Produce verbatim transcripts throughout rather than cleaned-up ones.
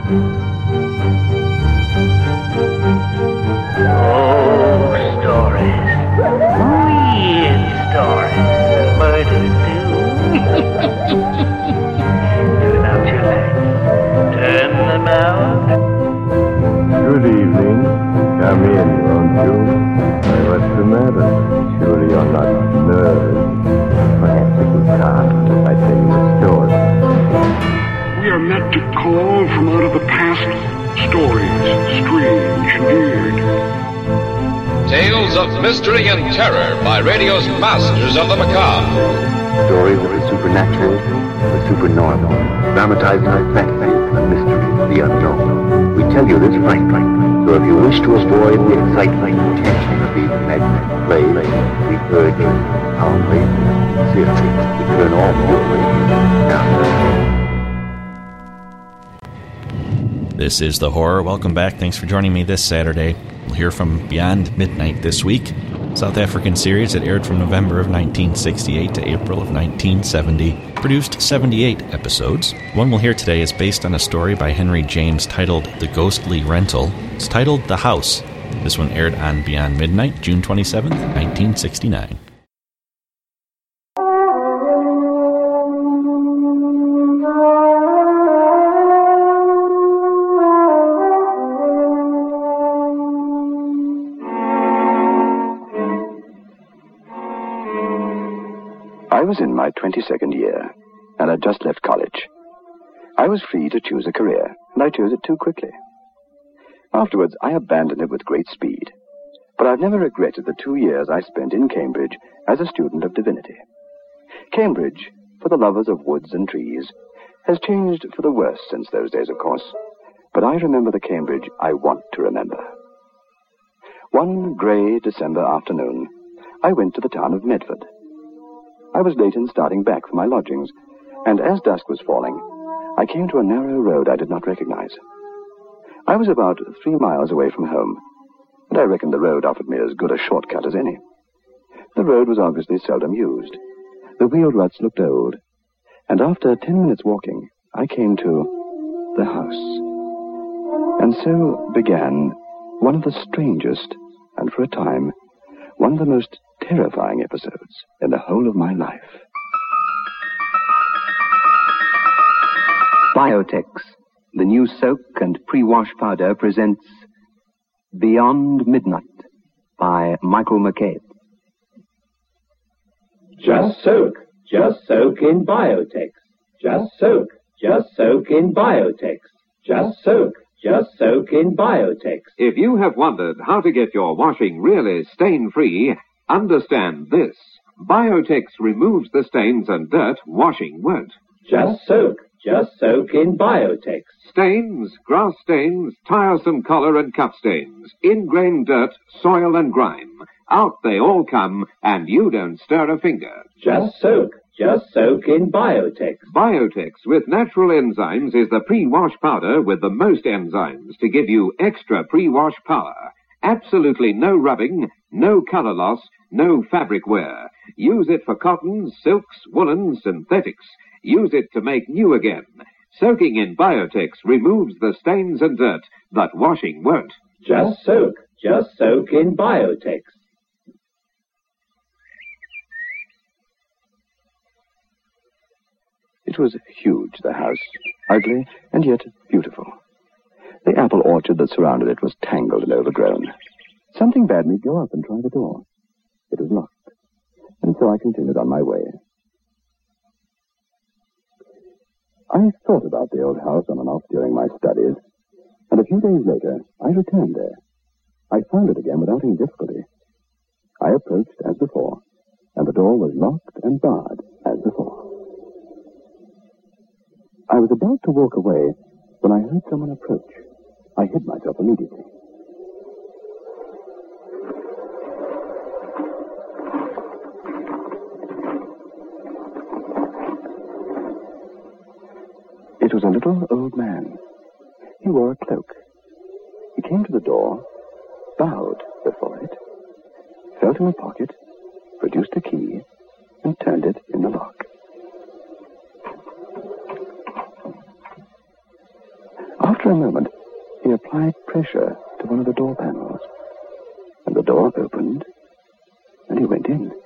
Good evening. Come in, won't you? Why, what's the matter? Surely you're not nervous. Perhaps if you can't, if I tell you a story. We are meant to call from out of the past stories, strange and weird. Tales of mystery and terror by radio's masters of the macabre. Stories of the supernatural, the supernormal, dramatized in fantasy, the mystery, the unknown. We tell you this frankly, so if you wish to avoid the excitement and tension of these imaginary plays, we urge you, calmly, sincerely, to turn off your radio now. This is The Horror. Welcome back. Thanks for joining me this Saturday. We'll hear from Beyond Midnight this week, South African series that aired from November of nineteen sixty-eight to April of nineteen seventy. Produced seventy-eight episodes. One we'll hear today is based on a story by Henry James titled The Ghostly Rental. It's titled The House. This one aired on Beyond Midnight, June twenty-seventh, nineteen sixty-nine. I was in my twenty-second year, and I'd just left college. I was free to choose a career, and I chose it too quickly. Afterwards, I abandoned it with great speed, but I've never regretted the two years I spent in Cambridge as a student of divinity. Cambridge, for the lovers of woods and trees, has changed for the worse since those days, of course, but I remember the Cambridge I want to remember. One grey December afternoon, I went to the town of Medford. I was late in starting back for my lodgings, and as dusk was falling, I came to a narrow road I did not recognize. I was about three miles away from home, and I reckoned the road offered me as good a shortcut as any. The road was obviously seldom used. The wheel ruts looked old, and after ten minutes walking, I came to the house. And so began one of the strangest, and for a time, one of the most terrifying episodes in the whole of my life. Biotex, the new soak and pre-wash powder, presents Beyond Midnight by Michael McCabe. Just soak, just soak in Biotex. Just soak, just soak in Biotex. Just soak, just soak in Biotex. If you have wondered how to get your washing really stain-free, understand this. Biotex removes the stains and dirt washing won't. Just soak, just soak in Biotex. Stains, grass stains, tiresome collar and cup stains, ingrained dirt, soil and grime. Out they all come, and you don't stir a finger. Just soak, just soak in Biotex. Biotex with natural enzymes is the pre-wash powder with the most enzymes to give you extra pre-wash power. Absolutely no rubbing, no color loss, no fabric wear. Use it for cottons, silks, woolens, synthetics. Use it to make new again. Soaking in Biotex removes the stains and dirt, but washing won't. Just soak, just soak in Biotex. It was huge, the house, ugly and yet beautiful. The apple orchard that surrounded it was tangled and overgrown. Something bade me go up and try the door. It was locked, and so I continued on my way. I thought about the old house on and off during my studies, and a few days later, I returned there. I found it again without any difficulty. I approached as before, and the door was locked and barred as before. I was about to walk away when I heard someone approach. I hid myself immediately. It was a little old man. He wore a cloak. He came to the door, bowed before it, felt in a pocket, produced a key, and turned it in the lock. After After a moment, he applied pressure to one of the door panels, and the door opened, and he went in.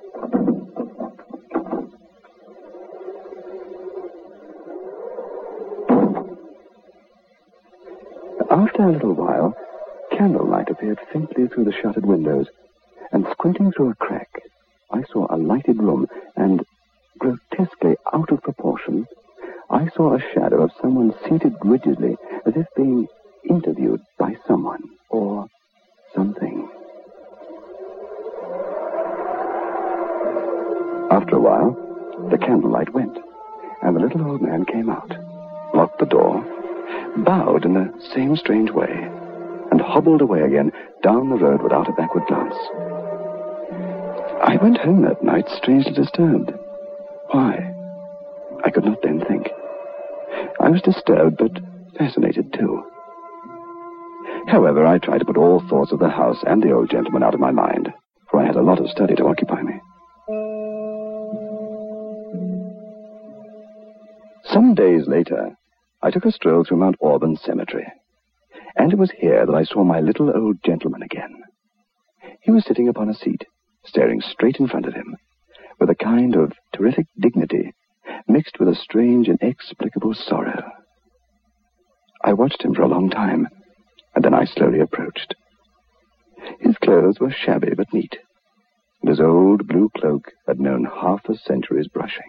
After a little while, candlelight appeared faintly through the shuttered windows, and squinting through a crack, I saw a lighted room, and, grotesquely out of proportion, I saw a shadow of someone seated rigidly, as if being interviewed by someone, or something. After a while, the candlelight went, and the little old man came out, locked the door, bowed in the same strange way, and hobbled away again down the road without a backward glance. I went home that night strangely disturbed. Why? I could not then think. I was disturbed, but fascinated too. However, I tried to put all thoughts of the house and the old gentleman out of my mind, for I had a lot of study to occupy me. Some days later, I took a stroll through Mount Auburn Cemetery, and it was here that I saw my little old gentleman again. He was sitting upon a seat, staring straight in front of him, with a kind of terrific dignity, mixed with a strange, inexplicable sorrow. I watched him for a long time, and then I slowly approached. His clothes were shabby but neat, and his old blue cloak had known half a century's brushing.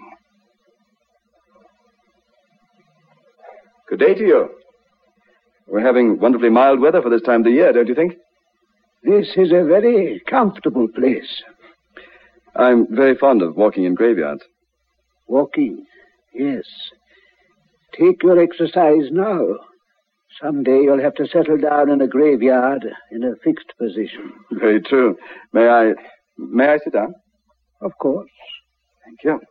Good day to you. We're having wonderfully mild weather for this time of the year, don't you think? This is a very comfortable place. I'm very fond of walking in graveyards. Walking? Yes. Take your exercise now. Someday you'll have to settle down in a graveyard in a fixed position. Very true. May I... may I sit down? Of course. Thank you.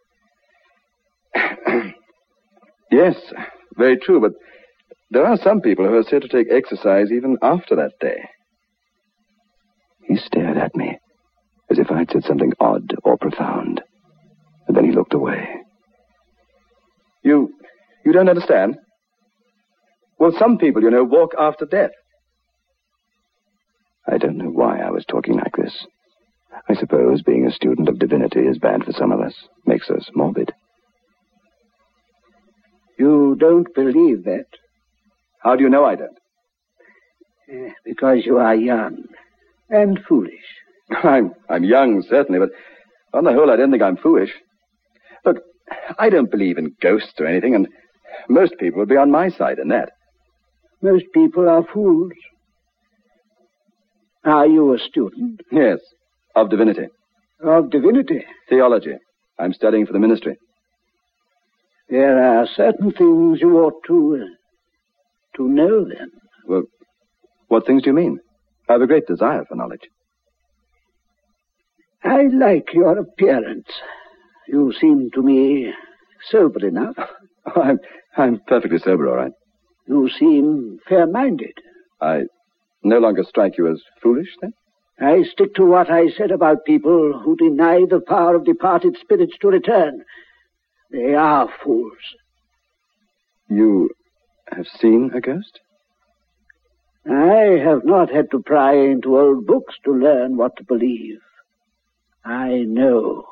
Yes, very true, but there are some people who are said to take exercise even after that day. He stared at me, as if I'd said something odd or profound, and then he looked away. You... you don't understand? Well, some people, you know, walk after death. I don't know why I was talking like this. I suppose being a student of divinity is bad for some of us, makes us morbid. You don't believe that? How do you know I don't? Uh, because you are young and foolish. I'm, I'm young, certainly, but on the whole, I don't think I'm foolish. Look, I don't believe in ghosts or anything, and most people would be on my side in that. Most people are fools. Are you a student? Yes, of divinity. Of divinity? Theology. I'm studying for the ministry. There are certain things you ought to, uh, to know, then. Well, what things do you mean? I have a great desire for knowledge. I like your appearance. You seem to me sober enough. Oh, I'm, I'm perfectly sober, all right. You seem fair-minded. I no longer strike you as foolish, then? I stick to what I said about people who deny the power of departed spirits to return. They are fools. You have seen a ghost? I have not had to pry into old books to learn what to believe. I know.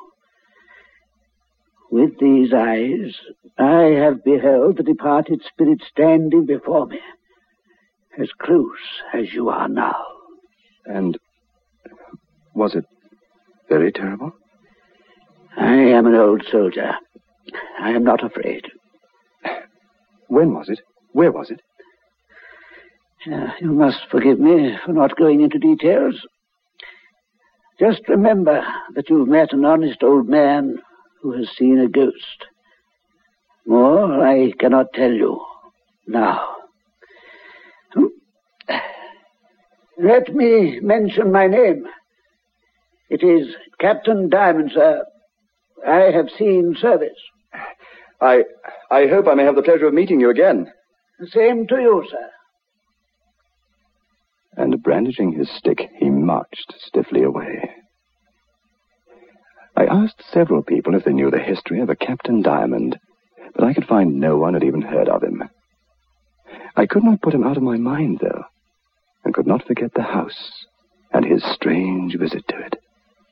With these eyes, I have beheld the departed spirit standing before me, as close as you are now. And was it very terrible? I am an old soldier. I am not afraid. When was it? Where was it? Uh, you must forgive me for not going into details. Just remember that you've met an honest old man who has seen a ghost. More I cannot tell you now. Let me mention my name. It is Captain Diamond, sir. I have seen service. I I hope I may have the pleasure of meeting you again. The same to you, sir. And brandishing his stick, he marched stiffly away. I asked several people if they knew the history of a Captain Diamond, but I could find no one had even heard of him. I could not put him out of my mind, though, and could not forget the house and his strange visit to it.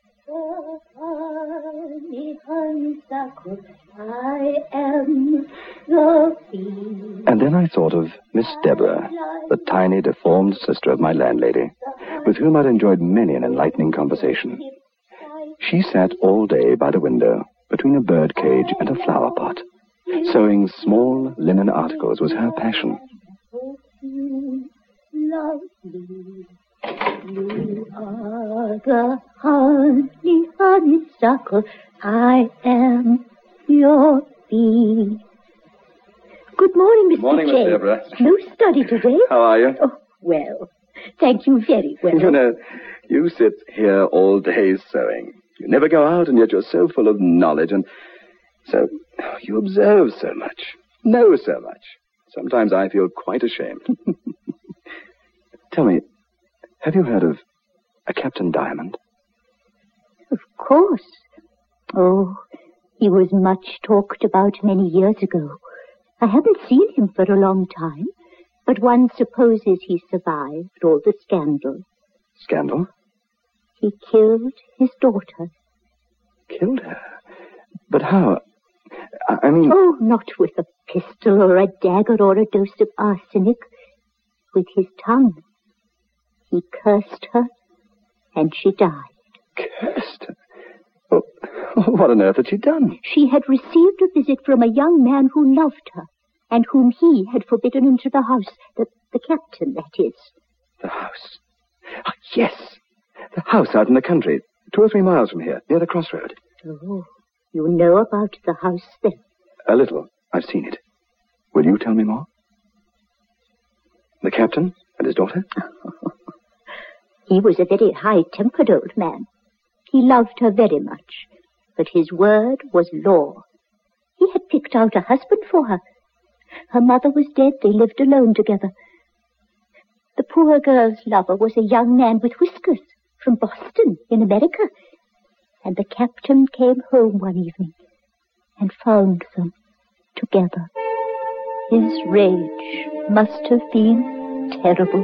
Honey, honeysuckle, I am the bee. And then I thought of Miss Deborah, the tiny, deformed sister of my landlady, with whom I'd enjoyed many an enlightening conversation. She sat all day by the window, between a bird cage and a flower pot. Sewing small linen articles was her passion. You are the honey, honeysuckle, I am your bee. Good morning, Mister Good morning, J. Miss Deborah. No study today. How are you? Oh, well, thank you very well. You know, you sit here all day sewing. You never go out, and yet you're so full of knowledge, and so you observe so much, know so much. Sometimes I feel quite ashamed. Tell me, have you heard of a Captain Diamond? Of course. Oh, he was much talked about many years ago. I haven't seen him for a long time, but one supposes he survived all the scandal. Scandal? He killed his daughter. Killed her? But how? I, I mean... Oh, not with a pistol or a dagger or a dose of arsenic. With his tongue. He cursed her, and she died. Cursed her? Oh, what on earth had she done? She had received a visit from a young man who loved her, and whom he had forbidden into the house. The, the captain, that is. The house? Oh, yes! The house out in the country, two or three miles from here, near the crossroad. Oh, you know about the house, then? A little. I've seen it. Will you tell me more? The captain and his daughter? He was a very high-tempered old man. He loved her very much, but his word was law. He had picked out a husband for her. Her mother was dead. They lived alone together. The poor girl's lover was a young man with whiskers from Boston in America. And the captain came home one evening and found them together. His rage must have been terrible.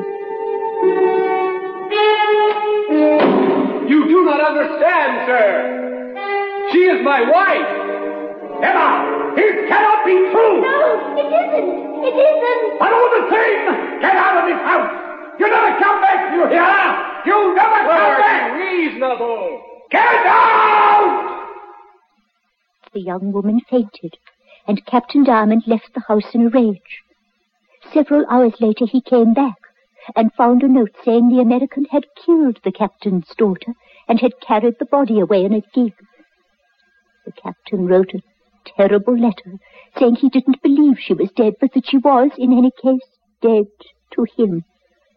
You do not understand, sir. She is my wife. Emma, it cannot be true. No, it isn't. It isn't. But all the same, get out of this house. You never come back, you hear? You never come back. Reasonable. Get out! The young woman fainted, and Captain Diamond left the house in a rage. Several hours later he came back and found a note saying the American had killed the captain's daughter and had carried the body away in a gig. The captain wrote a terrible letter saying he didn't believe she was dead, but that she was, in any case, dead to him.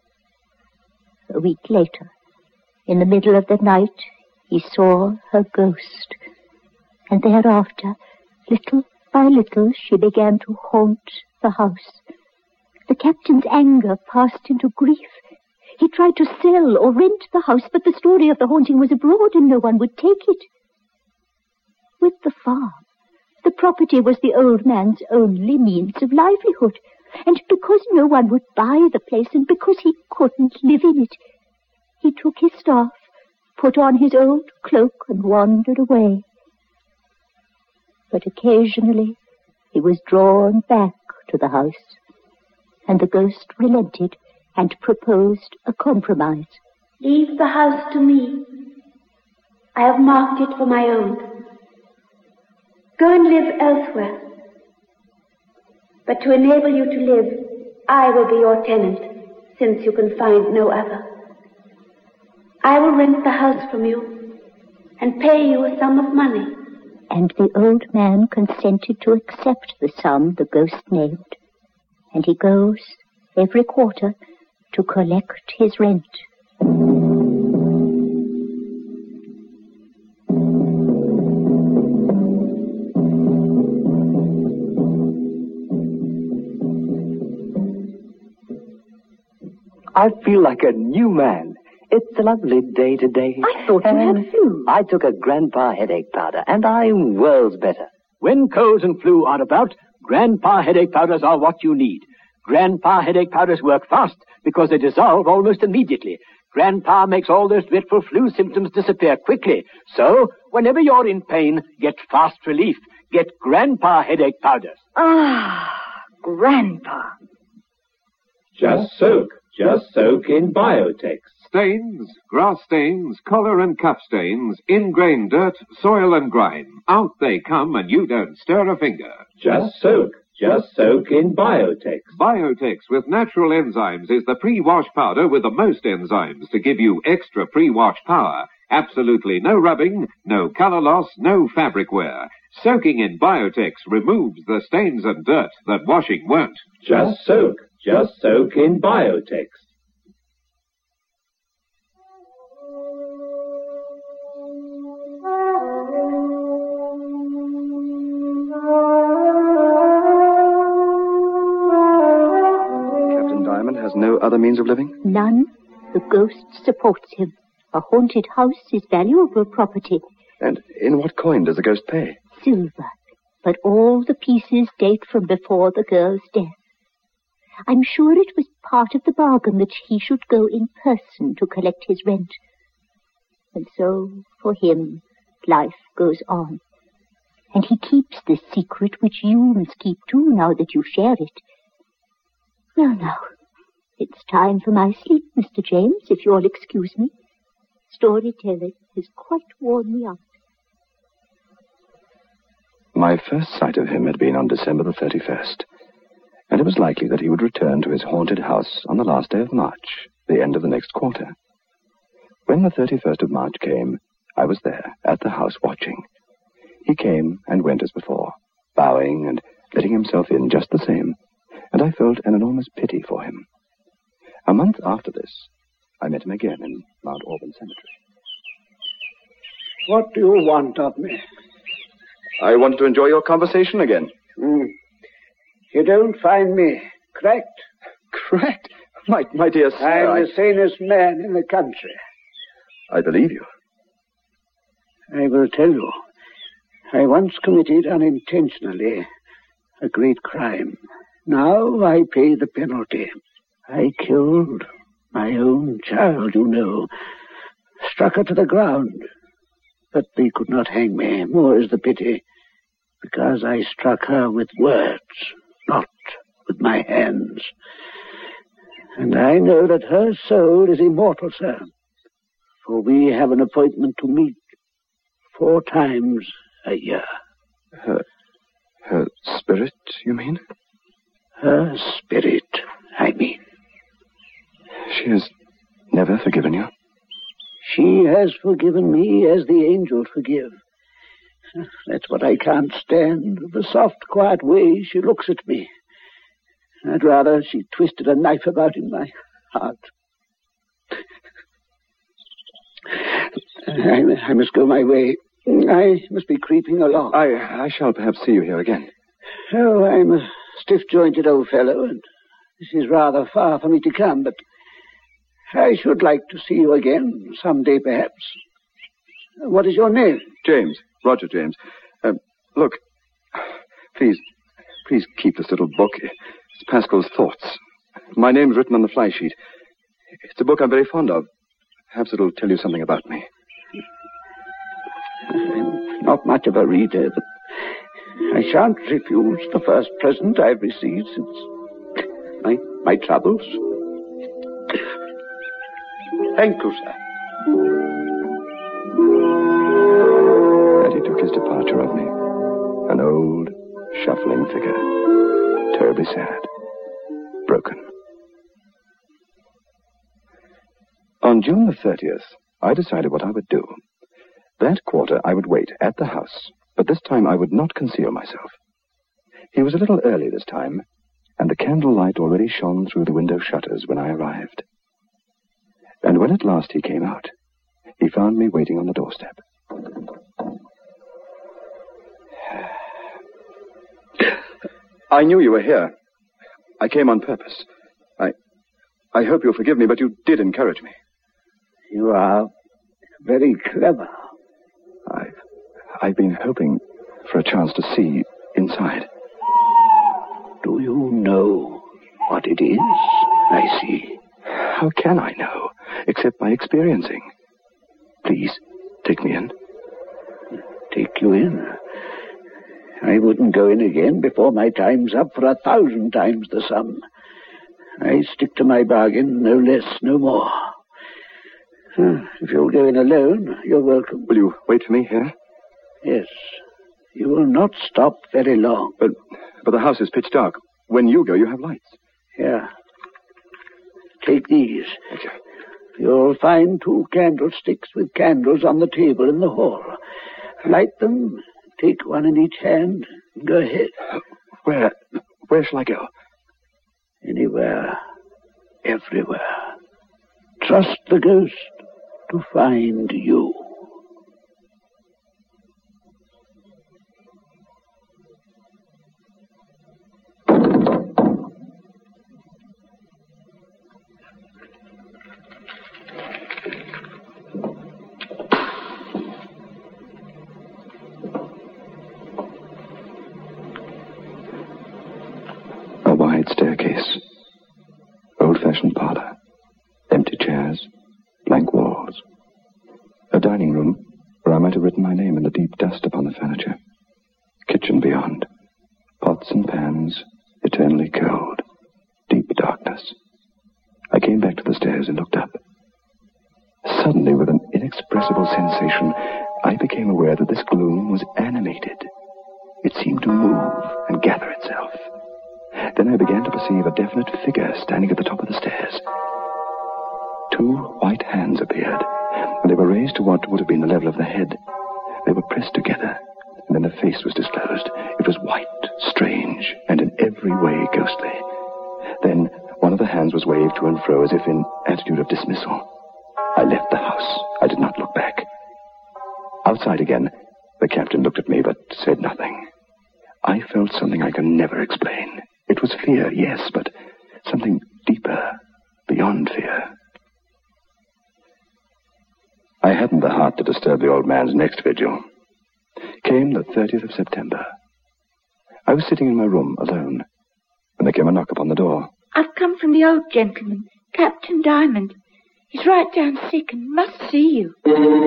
A week later, in the middle of the night, he saw her ghost, and thereafter, little by little, she began to haunt the house. The captain's anger passed into grief. He tried to sell or rent the house, but the story of the haunting was abroad and no one would take it. With the farm, the property was the old man's only means of livelihood, and because no one would buy the place and because he couldn't live in it, he took his staff, put on his old cloak, and wandered away. But occasionally he was drawn back to the house, and the ghost relented and proposed a compromise. Leave the house to me. I have marked it for my own. Go and live elsewhere. But to enable you to live, I will be your tenant, since you can find no other. I will rent the house from you and pay you a sum of money. And the old man consented to accept the sum the ghost named, and he goes every quarter to collect his rent. I feel like a new man. It's a lovely day today. I thought you and had flu. I took a Grandpa headache powder, and I'm worlds better. When colds and flu are about, Grandpa headache powders are what you need. Grandpa headache powders work fast because they dissolve almost immediately. Grandpa makes all those dreadful flu symptoms disappear quickly. So, whenever you're in pain, get fast relief. Get Grandpa headache powders. Ah, Grandpa. Just soak. Just soak in Biotex. Stains, grass stains, collar and cuff stains, ingrained dirt, soil and grime. Out they come and you don't stir a finger. Just soak. Just soak in Biotex. Biotex with natural enzymes is the pre-wash powder with the most enzymes to give you extra pre-wash power. Absolutely no rubbing, no color loss, no fabric wear. Soaking in Biotex removes the stains and dirt that washing won't. Just soak. Just soak in Biotex. Has no other means of living? None. The ghost supports him. A haunted house is valuable property. And in what coin does the ghost pay? Silver. But all the pieces date from before the girl's death. I'm sure it was part of the bargain that he should go in person to collect his rent. And so, for him, life goes on. And he keeps this secret which you must keep too now that you share it. Well, now, it's time for my sleep, Mister James, if you'll excuse me. Storytelling has quite worn me out. My first sight of him had been on December the thirty-first, and it was likely that he would return to his haunted house on the last day of March, the end of the next quarter. When the thirty-first of March came, I was there, at the house, watching. He came and went as before, bowing and letting himself in just the same, and I felt an enormous pity for him. A month after this, I met him again in Mount Auburn Cemetery. What do you want of me? I wanted to enjoy your conversation again. Mm. You don't find me cracked? Cracked? My, my dear sir, I'm I... the sanest man in the country. I believe you. I will tell you. I once committed unintentionally a great crime. Now I pay the penalty. I killed my own child, you know. Struck her to the ground. But they could not hang me, more is the pity, because I struck her with words, not with my hands. And I know that her soul is immortal, sir, for we have an appointment to meet four times a year. Her, her spirit, you mean? Her spirit, I mean. She has never forgiven you? She has forgiven me as the angels forgive. That's what I can't stand, the soft, quiet way she looks at me. I'd rather she twisted a knife about in my heart. I, I must go my way. I must be creeping along. I, I shall perhaps see you here again. Oh, I'm a stiff-jointed old fellow, and this is rather far for me to come, but I should like to see you again, someday perhaps. What is your name? James, Roger James. Uh, look, please, please keep this little book. It's Pascal's Thoughts. My name's written on the fly sheet. It's a book I'm very fond of. Perhaps it'll tell you something about me. I'm not much of a reader, but I shan't refuse the first present I've received since my, my troubles. Thank you, sir. And he took his departure of me. An old, shuffling figure. Terribly sad. Broken. On June the thirtieth, I decided what I would do. That quarter I would wait at the house, but this time I would not conceal myself. He was a little early this time, and the candlelight already shone through the window shutters when I arrived. And when at last he came out, he found me waiting on the doorstep. I knew you were here. I came on purpose. I I hope you'll forgive me, but you did encourage me. You are very clever. I've, I've been hoping for a chance to see inside. Do you know what it is, I see. How can I know, except by experiencing? Please, take me in. Take you in? I wouldn't go in again before my time's up for a thousand times the sum. I stick to my bargain, no less, no more. If you'll go in alone, you're welcome. Will you wait for me here? Yes. You will not stop very long. But, but the house is pitch dark. When you go, you have lights. Here. Take these. Thank you. You'll find two candlesticks with candles on the table in the hall. Light them, take one in each hand, and go ahead. Where, where shall I go? Anywhere. Everywhere. Trust the ghost to find you. A wide staircase. Old-fashioned parlor. Empty chairs. Blank walls. A dining room where I might have written my name in the deep dust upon the furniture. Kitchen beyond. Pots and pans, eternally cold. Deep darkness. I came back to the stairs and looked up. Suddenly, with an inexpressible sensation, I became aware that this gloom was animated. It seemed to move and gather itself. Then I began to perceive a definite figure standing at the top of the stairs. Two white hands appeared, and they were raised to what would have been the level of the head. They were pressed together, and then the face was disclosed. It was white, strange, and in every way ghostly. Then one of the hands was waved to and fro as if in attitude of dismissal. I left the house. I did not look back. Outside again, the captain looked at me but said nothing. I felt something I can never explain. It was fear, yes, but something deeper, beyond fear. I hadn't the heart to disturb the old man's next vigil. Came the thirtieth of September. I was sitting in my room, alone, when there came a knock upon the door. I've come from the old gentleman, Captain Diamond. He's right down sick and must see you.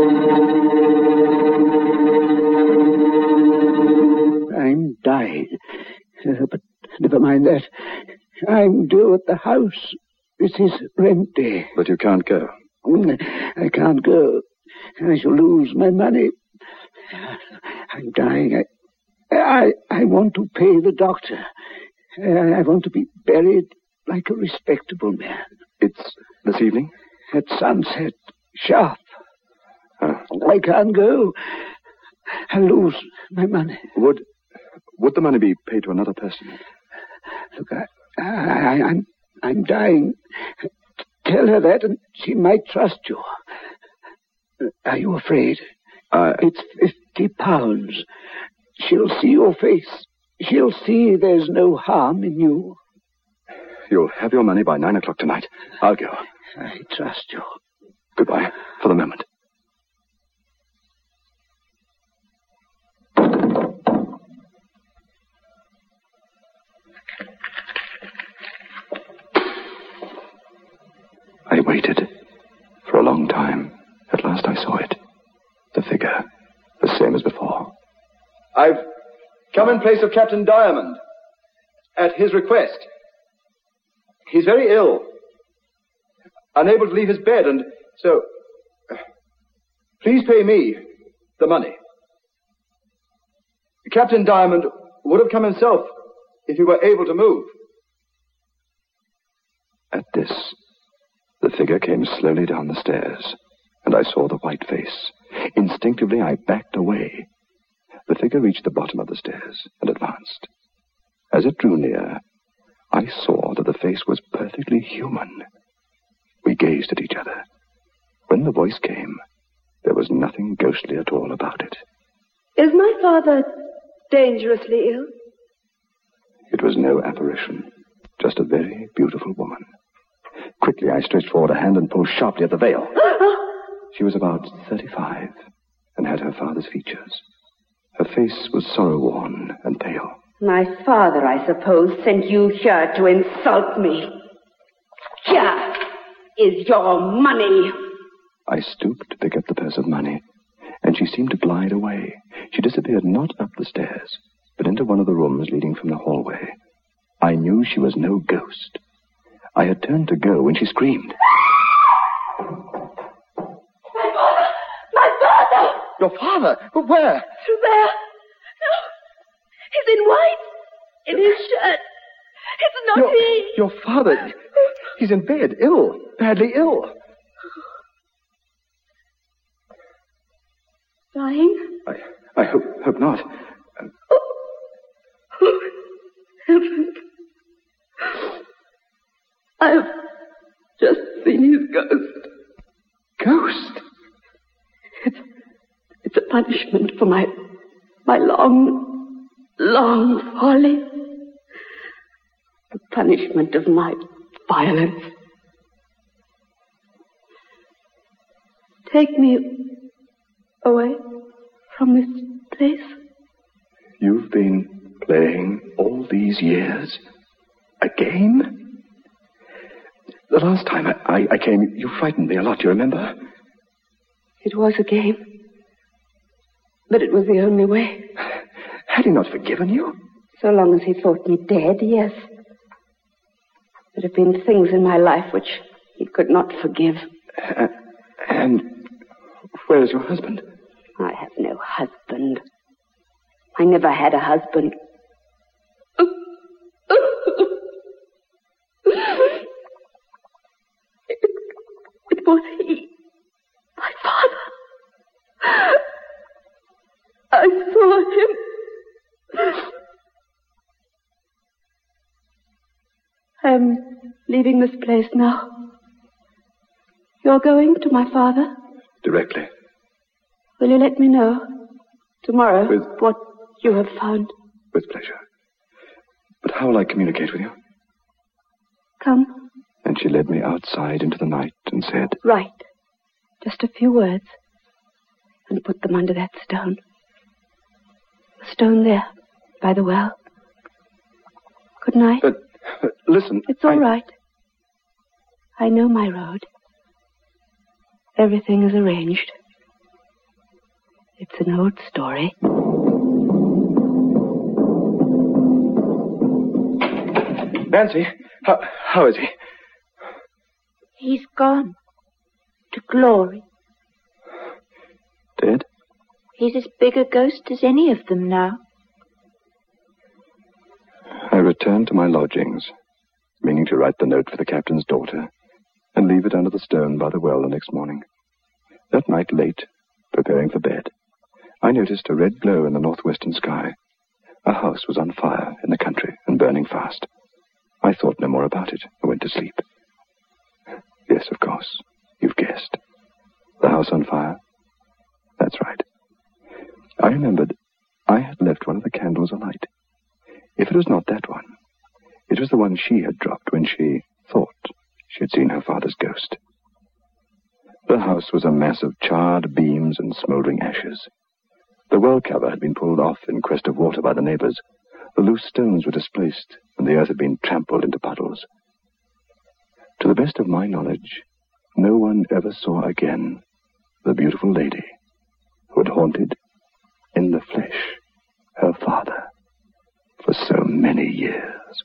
I'm dying. Uh, but never mind that. I'm due at the house. This is rent day. But you can't go. I can't go. I shall lose my money. I'm dying. I, I, I want to pay the doctor. I, I want to be buried like a respectable man. It's this evening? At sunset. Sharp. Huh. I can't go. I'll lose my money. Would, would the money be paid to another person? Look, I, I, I'm, I'm dying. Tell her that, and she might trust you. Are you afraid? Uh, it's fifty pounds. She'll see your face. She'll see there's no harm in you. You'll have your money by nine o'clock tonight. I'll go. I trust you. Goodbye, for the moment. I waited for a long time. At last I saw it. The figure, the same as before. I've come in place of Captain Diamond, at his request. He's very ill, unable to leave his bed, and so please pay me the money. Captain Diamond would have come himself if he were able to move. At this, the figure came slowly down the stairs, and I saw the white face. Instinctively, I backed away. The figure reached the bottom of the stairs and advanced. As it drew near, I saw that the face was perfectly human. We gazed at each other. When the voice came, there was nothing ghostly at all about it. Is my father dangerously ill? It was no apparition, just a very beautiful woman. Quickly, I stretched forward a hand and pulled sharply at the veil. She was about thirty-five and had her father's features. Her face was sorrow-worn and pale. My father, I suppose, sent you here to insult me. Here is your money. I stooped to pick up the purse of money, and she seemed to glide away. She disappeared not up the stairs, but into one of the rooms leading from the hallway. I knew she was no ghost. I had turned to go when she screamed. My father! My father! Your father? But where? Through there. No. He's in white. In his shirt. It's not your, he. Your father. He's in bed, ill. Badly ill. Dying? I, I hope, hope not. Oh, heaven. I have just seen his ghost. Ghost? It's, it's a punishment for my, my long, long folly. The punishment of my violence. Take me away from this place. You've been playing all these years a game? The last time I, I, I came, you frightened me a lot, you remember? It was a game. But it was the only way. Had he not forgiven you? So long as he thought me dead, yes. There have been things in my life which he could not forgive. Uh, and where is your husband? I have no husband. I never had a husband. It, it was he, my father. I saw him. I'm leaving this place now. You're going to my father? Directly. Will you let me know tomorrow With... what you have found? With pleasure. But how will I communicate with you? Come. And she led me outside into the night and said... Write. Just a few words. And put them under that stone. The stone there, by the well. Good night. But, but listen... It's all I... right. I know my road. Everything is arranged. It's an old story. Nancy, how, how is he? He's gone. To glory. Dead? He's as big a ghost as any of them now. I returned to my lodgings, meaning to write the note for the captain's daughter and leave it under the stone by the well the next morning. That night late, preparing for bed, I noticed a red glow in the northwestern sky. A house was on fire in the country and burning fast. I thought no more about it. I went to sleep. Yes, of course. You've guessed. The house on fire? That's right. I remembered I had left one of the candles alight. If it was not that one, it was the one she had dropped when she thought she had seen her father's ghost. The house was a mass of charred beams and smoldering ashes. The well cover had been pulled off in quest of water by the neighbors. The loose stones were displaced, and the earth had been trampled into puddles. To the best of my knowledge, no one ever saw again the beautiful lady who had haunted, in the flesh, her father for so many years.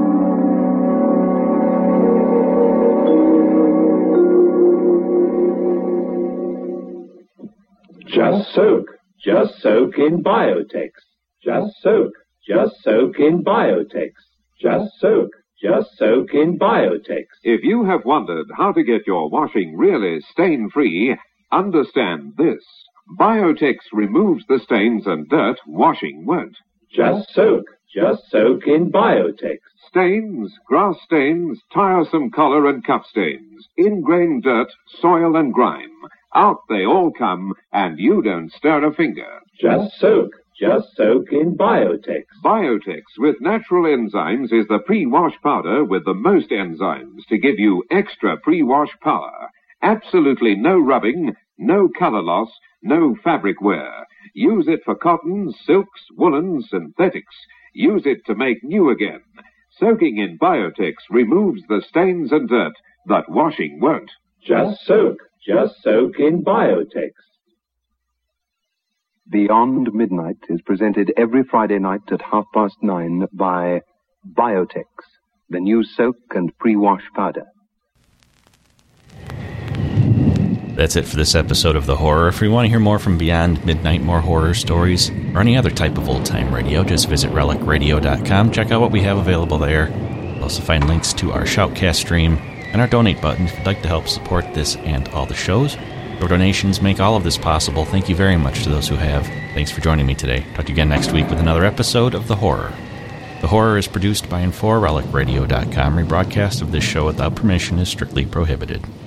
Just soak. Just soak in Biotex. Just soak. Just soak in Biotex. Just soak. Just soak in Biotex. If you have wondered how to get your washing really stain-free, understand this. Biotex removes the stains and dirt washing won't. Just soak. Just soak in Biotex. Stains, grass stains, tiresome collar and cup stains, ingrained dirt, soil and grime. Out they all come, and you don't stir a finger. Just soak. Just soak in Biotex. Biotex with natural enzymes is the pre-wash powder with the most enzymes to give you extra pre-wash power. Absolutely no rubbing, no color loss, no fabric wear. Use it for cottons, silks, woolens, synthetics. Use it to make new again. Soaking in Biotex removes the stains and dirt that washing won't. Just soak. Just soak in Biotex. Beyond Midnight is presented every Friday night at half past nine by Biotex, the new soak and pre-wash powder. That's it for this episode of The Horror. If you want to hear more from Beyond Midnight, more horror stories, or any other type of old-time radio, just visit relic radio dot com. Check out what we have available there. You'll also find links to our Shoutcast stream and our donate button if you'd like to help support this and all the shows. Your donations make all of this possible. Thank you very much to those who have. Thanks for joining me today. Talk to you again next week with another episode of The Horror. The Horror is produced by and for relic radio dot com. Rebroadcast of this show without permission is strictly prohibited.